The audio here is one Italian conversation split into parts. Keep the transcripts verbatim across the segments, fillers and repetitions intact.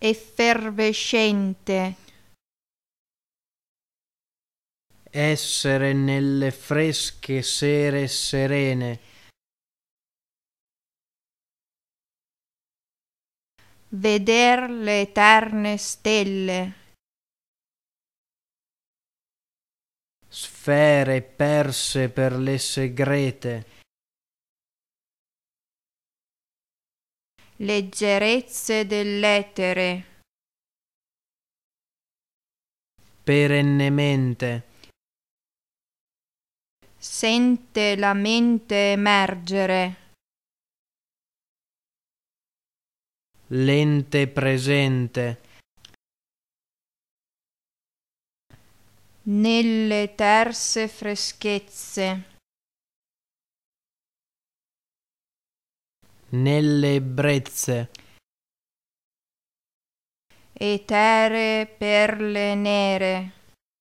effervescente, essere nelle fresche sere serene, veder le eterne stelle, sfere perse per le segrete, leggerezze dell'etere, perennemente, sente la mente emergere, l'ente presente, nelle terse freschezze, nelle ebbrezze, eteree perle nere,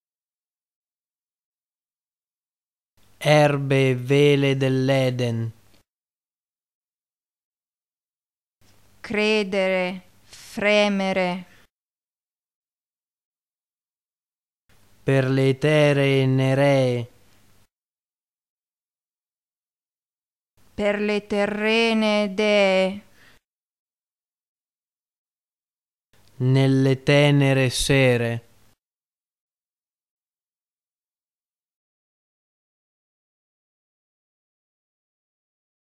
erbe e vele dell'Eden, credere, fremere, per le eteree neree, per le terrene dee, nelle tenere sere,